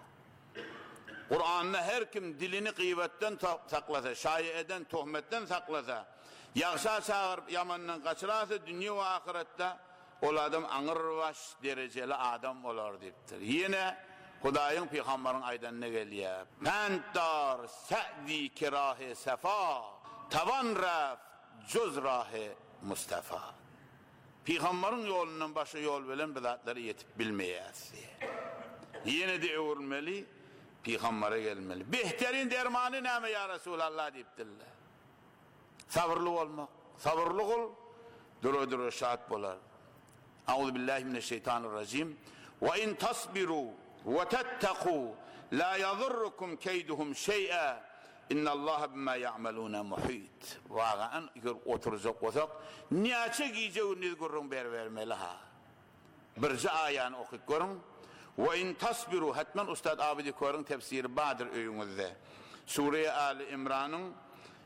Kur'an'da her kim dilini gıybetten saklasa, şayieden, töhmetten saklasa, yakşa çağırıp yamandan kaçırasa, dünya ve ahirette ol adam aňyrbaş dereceli adam olar dipdir. Yine Hudaýyň peýgamberin aýdanına gelýär. Pentar sa'di kirahe sefa, tavan raf cüz rahe Mustafa. Peýgamberin ýolundan başga ýol bilen bizatlary ýetip bilmeýäs. Yine de öwürmeli, peýgambere gelmeli. Behterin dermany näme ya Resulallah dipdirler. Sabırlı olmak, sabırlı ol, duru şahat bolar. Euzu billahi mineşşeytanirracim. Ve in tasbiru ve tettaqu la yadurrukum keyduhum şey'a. İnnallaha bima ya'maluna muhit. Vağan oturacak olsak näçe gijeğini görün bermeli ha. Birce ayan okuyup görün. Ve in tasbiru hatman Ustad Abidi Korun tefsiri badır öýüňizde. Sure Ali İmran'ın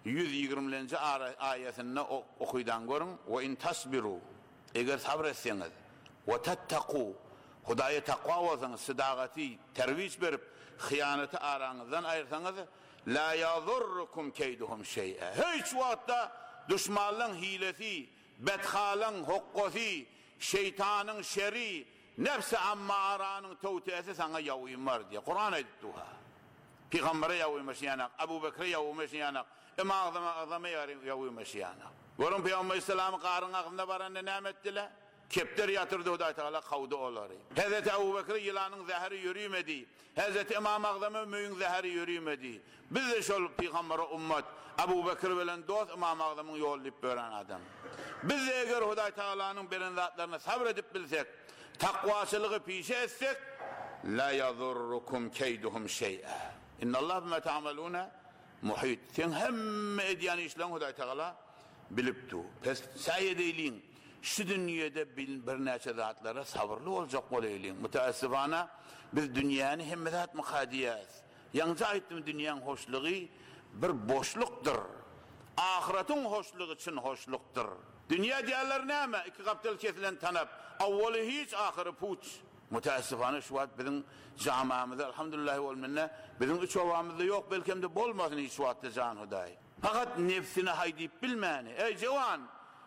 120-nji ayetinde okuydan görün. Ve in tasbiru eger sabr etseňiz we tattaqu Hudaýa takwa bolsaňyz, sadaqaty terwiç berip hıyanatı araňyzdan aýyrsaňyz la yadurrukum keyduhum şey'a. Hiç wagtda düşmanlyň hilesi, bedhalyň hokkosy, şeytanyň şerri, nefsi ammaranyň tawtiyesi saňa ýawyýmar diýe Kur'an aýtdy. Peýgambere ýawyýmyş ýanak, Abu Bekre ýawyýmyş ýanak, Imam Azamy ýawyýmyş ýanak. Görün Peýgamber Islam garyn agynda baranda näme etdiler? Kepter yatırdı Hudaý Taala kawdy olary. Hazreti Abu Bekr ýylanyň zähri ýürümedi. Hazreti İmam Azamy müýün zähri ýürümedi. Biz de şol peýgambere ummat Abu Bekr bilen dost İmam Azamy ýollayıp beren adam. Biz de eger Hudaý Taalanyň beren zatlaryna sabr edip bilsek, takwaçylygy pişe etsek, la yadurrukum keyduhum şey'a. İnnallaha bima ta'maluna muhit. Sen hemme edýän işleň Hudaý Taala bilipdi. Pes saýedeýliň şu dünyada bir näçe zatlara sabırlı olacak bolaylyň. Mutaessifana biz dünýäni hemme zat mukadiýäs. Ýa-ni aýtdym dünýäň hoşlugy bir boşlukdur. Ahiretin hoşlugy üçin hoşlukdur. Dünýä diýerler näme? Iki gaptal kesilen tanap. Awwaly hiç, ahyry puç. Mutaessifana şu wagt biziň jamamyzda elhamdülillah wal minne biziň üç owamyzda ýok, belkem de bolmasyn hiç wagtda jan Hudaý. Fakat nefsini haýdyp bilmäni. Ey jawan,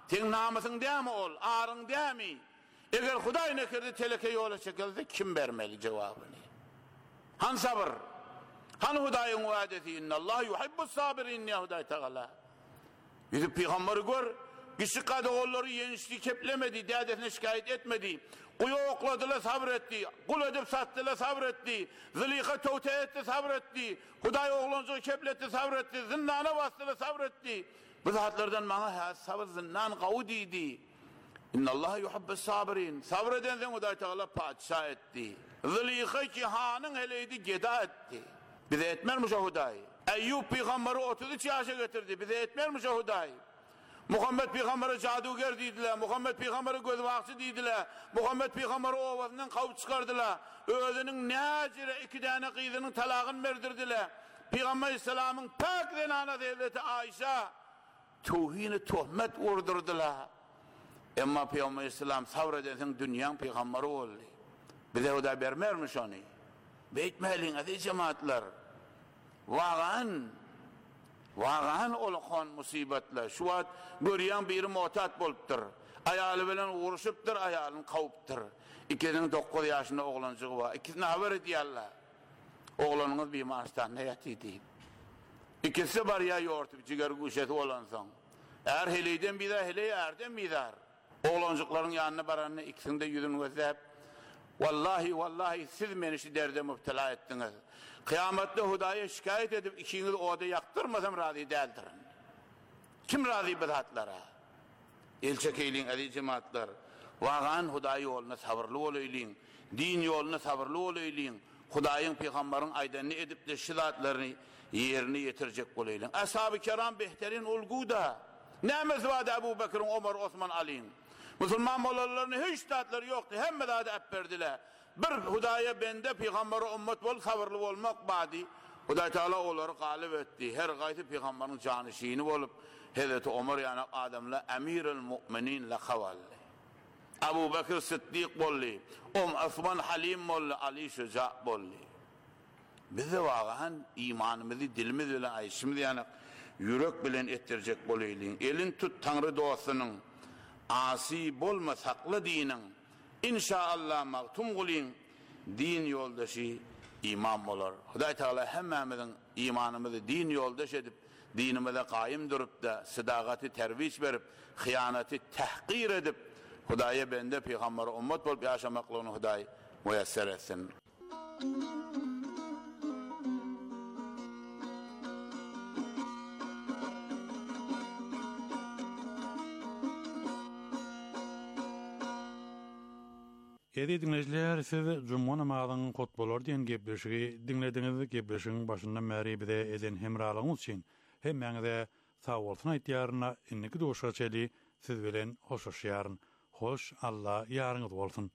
Ten namasın dämi ol, arın dämi? Eger Hudaý nekirdi teleke yola çekildi, kim bermeli cevabını? Han sabır. Han Hudaýyň wa'desi innallahu yuhibbus sabirin ya Hudaý Teala. Bizi peygamberi gör, kişi kadıgolları yenişli keplemedi, dədesine şikayet etmedi. Kuyu okladılar, sabretti. Kul edip sattılar, sabretti. Zilika tövte etti, sabretti. Hudaý oğlanca kepletti, sabretti. Zindana bastılar, sabretti. Bu zatlardan bana sabır zindan kavudiydi. İnnallâhe yuhibbes sabirin. Sabredenzen Hudaý Teala padişah etti. Zilika ki hanın heleydi, geda etti. Bize etmermiş o Hudaý. Eyyub peygamberi 33 yaşa getirdi. Bize etmermiş o Hudaý. Muhammed peygamberi caduger dediler. Muhammed peygamberi gözbakçı dediler. Muhammed peygamberi ovasından kavup çıkardılar. Özünün necire 2 tane kızının talağını verdirdiler. Peygamber Aleyhisselam'ın pak zenana devleti Ayşe tuğhini tuhmet vurdurdular. Ama Peygamber Aleyhisselam sabredensin dünyanın peygamberi oldu. Bize Hudaý bermermiş onu. Beytmeyin aziz cemaatler. Wağan olğan musibetler. Şu wagt görýän biri motat bolupdyr. Aýaly bilen uruşupdyr, aýalyny kawupdyr. 9 ýaşynda oglanjygy bar. İkisine haber edýärler. Oglanyňyz bimarstan ýatydy. İkisi bar ýa ýortup jiger guşet olansaň. Eğer heleyden bidar, heley erden bidar. Oglanjyklaryň ýanyna baranyny ikisinde ýüzüni gözläp, Wallahi siz meni şu derde müptela ettiniz. Kıyamette Hudaýa şikayet edip ikiniz oda yaktırmasam razı değildirin. Kim razı bidatlara? Elçekeyliğin aziz cemaatler. Wağan Hudaý yoluna sabırlı olayliň. Din yoluna sabırlı olayliň. Hudaýyň peygamberin aýdanyny edip de şidatlaryny yerini yetirjek bolayliň. Ashab-ı kiram behterin ulguda. Näme zäwada Abu Bekir, Ömer, Osman, Ali. Müslüman mollalarının hiç tatları yoktu. Hemme de ep verdiler. Bir Hudaýa bende peygamberi ümmet bol sabırlı olmak badi. Hudaý Teala onları galip etti. Her gaýty peygamberin janişini bolup Hazreti Ömer yani adamla emirul müminin laqaval. Abu Bekir Siddiq bolli, Osman Halim bolli, Ali Şuca bolli. Bize wağan imanymyzy dilimiz bilen aýşymyz yani yürek bilen etdirjek bolaylyň. Elin tut Tanrı dostunyň asi bolma saklı dinin inşaallah maktum gulin din yoldaşı imam olur. Hudaý Teala hemmemizin imanımızı din yoldaş edip dinimize kaim durup da sadaqati terviş verip hıyaneti tahqir edip Hudaýa bende peygamberi ümmet bolup ýaşamaklaryny Hudaý müyesser etsin. Edi dinleyijiler, siz Cuma namazynyň hutbalar diýen gepleşigi dinlediňiz. Gepleşigiň başyndan bäri bize eden hemralygyňyz üçin hemmeňize sag bolsun aýtýaryna inniki doşa çeli siz bilen hoşlaşýaryn. Hoş Allah ýaryňyz bolsun.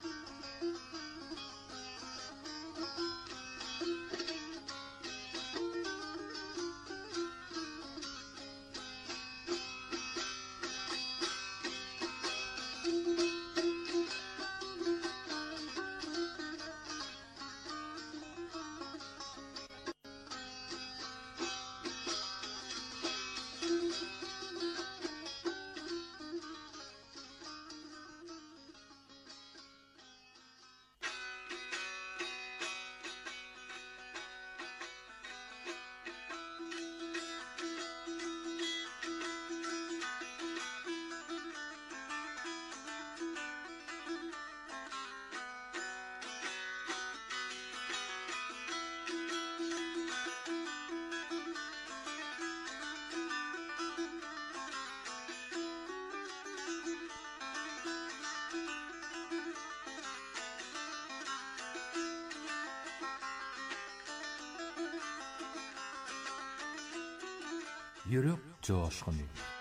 Yürek coşkun.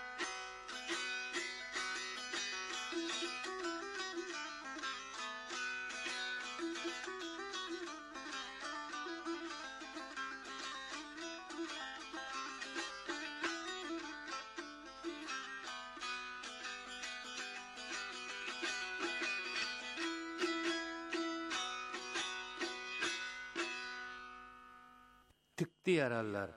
Tikdi yarallar.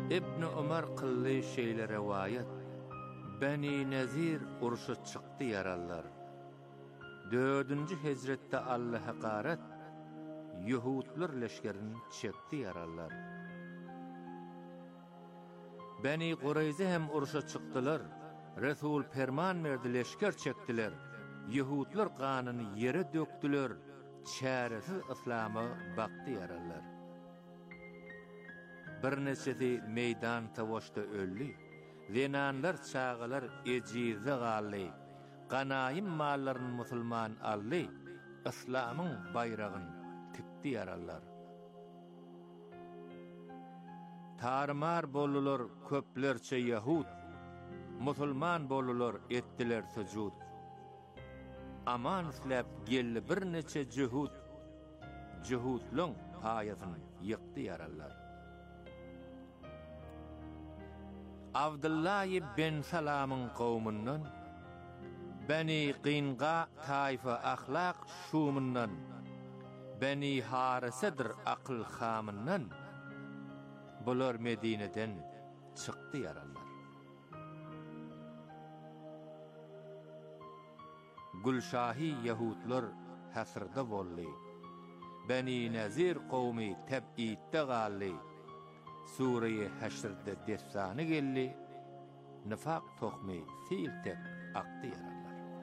İbn Ömer qıllı şeyle rivayet. Beni Nezir uruşa çıktı yarallar. 4. hicrette Allah hakaret Yahudlar leşkerini çekti yarallar. Beni Qurayza hem uruşa çıktılar. Resul ferman verdi leşker çektiler. Yahudlar kanını yere döktüler. Çaresiz İslam'a baktı yarallar. Bir neçesi meydan tavaşta öldü. Zenanlar çağılar ecize galli. Qanayim mallarını musulman alli. İslam'ın bayrağını tikti yarallar. Tarmar bolulur köplerçe Yahud. Musulman bolulur ettiler sucud. Aman islap gelli bir neçe cühud. Cühudlun payasını yıktı yarallar. Abdullah bin Salam'ın kavmundan, Beni Qinqa taifa ahlak şumundan, Beni Harisedir akıl xamından, bular Medine'den çıktı yarallar. Gülşahi Yahudlar hasırda bolli, Beni Nezir kavmi teb'itte galli, Suriye Haşr'da defsanı gelli, nifak tohmi fiil tek aktı yarallar.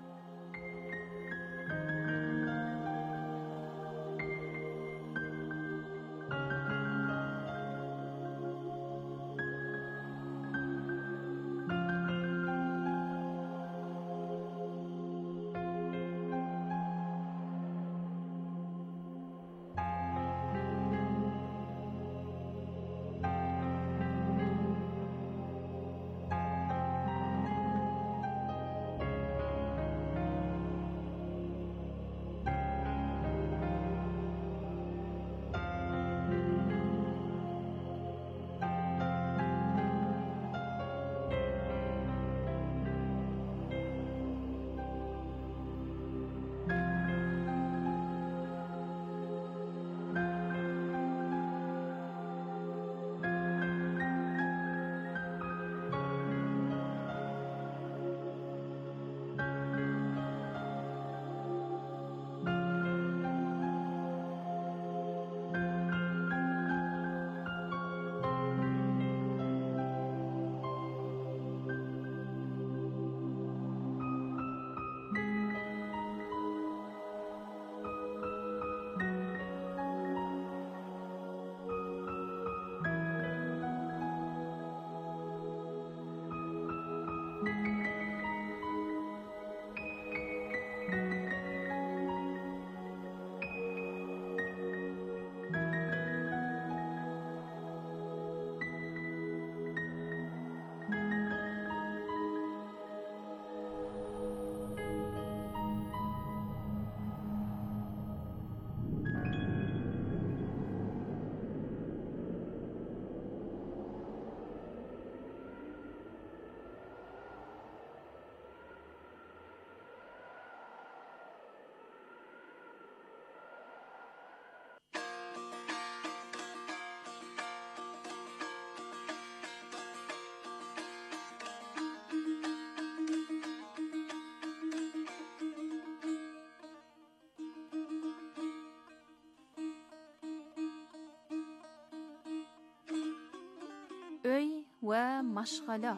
Öy ve maşgala.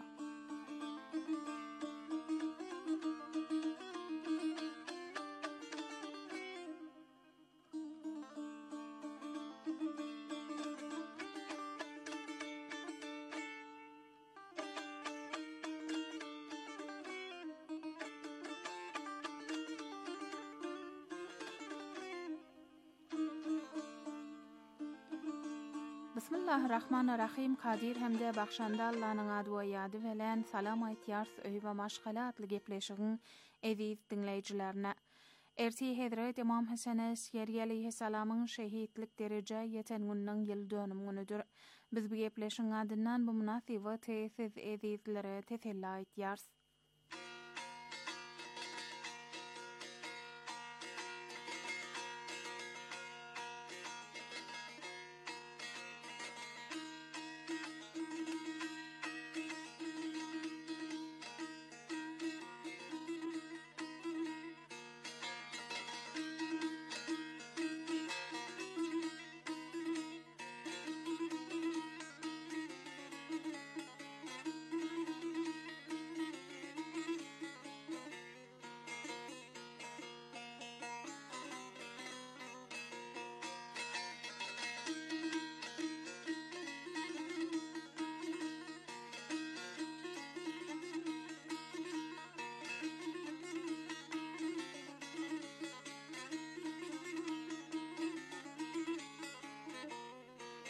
Bismillahirrahmanirrahim. Kadir hemde bakşanda Allah'ın adı ve yadı velen salam aytiyars öy ve maşgala adlı gepleşigin eziz dinleyicilerine. Erti Hazret İmam Hasan Askeri aleyhisselamın şehitlik derece yeten günün yıl dönüm günüdür. Biz bu gepleşigin adından bu münasibeti siz ezizlere teselli aytiyars.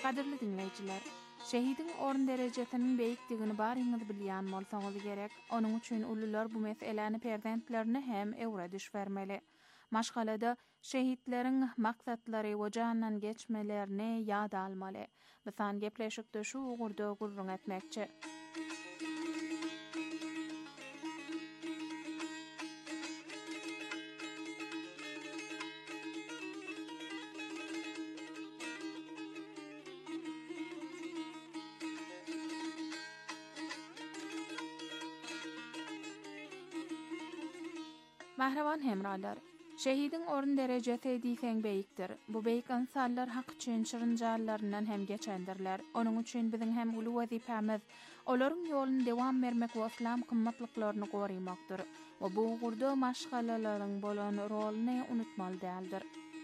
Kadirli dinleyijiler, şehidin orun derejesinin beýikdigini baryňyz bilýän bolsaňyz gerek. Onuň üçin ulylar bu meseleni perzentlerine hem ewre düşbermeli. Maşgalada şehitlerin maksatlary we jandan geçmelerini ýada almaly. Bisan gepleşikde şu ugurda gurrun etmekçi. Mahravan hemralar, şehidin orun derecesi diýseň beýikdir. Bu beýik insanlar hak üçin çyrynjalaryndan hem geçendirler. Onuň üçin biziň hem uly wazipamiz olaryň ýoluny dewam bermek we islam kymmatlyklaryny goraýmakdyr. We bu ugurda maşgalalaryň bolan roluny unutmaly däldir.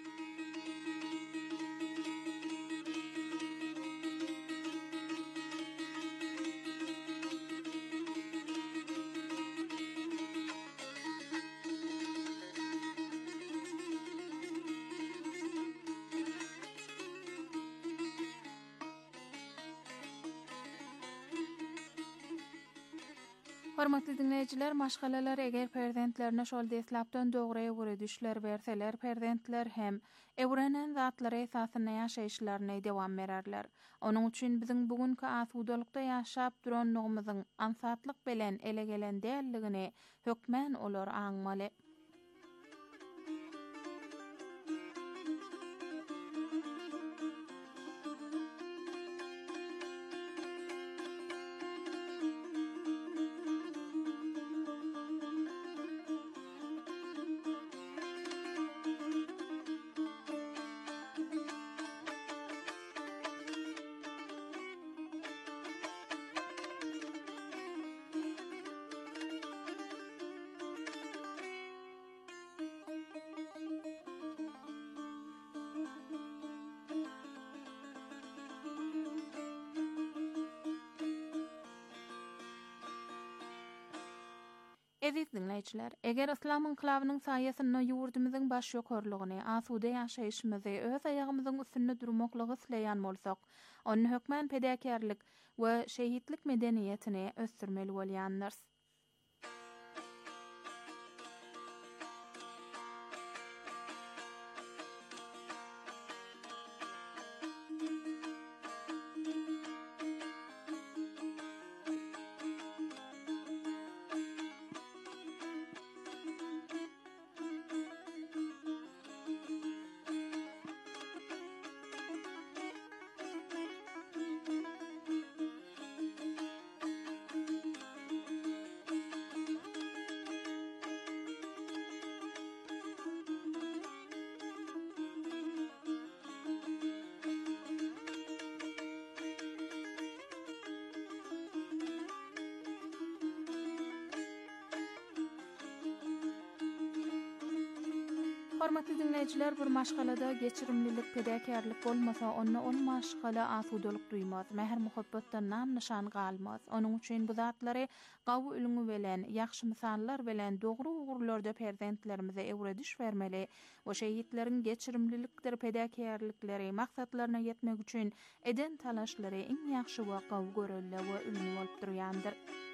Hormatly dinleyijiler, maşgalalar eger perzentlerine şol deslapdan dogry ewre düşler berseler, perzentler hem ewrenen zatlary esasyna ýaşaýyşlaryny dewam bererler. Onuň üçin biziň bugünkü asudalykda ýaşap duranlygymyzyň ansatlyk bilen ele gelen dälligini hökmen olar aňmaly. Eziz dinleyijiler, eger islam inqilabynyň saýasyny ýurdumyzyň baş ýokarlygyny, asuda ýaşaýyşymyzy öz aýagymyzyň üstünde durmaklygy isleýän bolsak, onu hökmen pedakarlyk we şehitlik medeniýetini ösdürmeli bolýanlar. Hormatly dinleyijiler, bir maşgalada geçirimlilik, pedakarlyk bolmasa, onna ol maşgala asudalyk duýmaz, mehr muhabbatdan nam nişan galmaz. Onuň üçin bu zatlary gawy ülüňi bilen, ýaxşy misallar bilen dogry ugurlarda perzentlerimize ewre düşbermeli we şehitleriň geçirimlilikdir, pedakarlykları, maksatlaryna ýetmek üçin eden talaşlary iň ýaxşy we gawy görelli we ülüňi bolup durýandyr.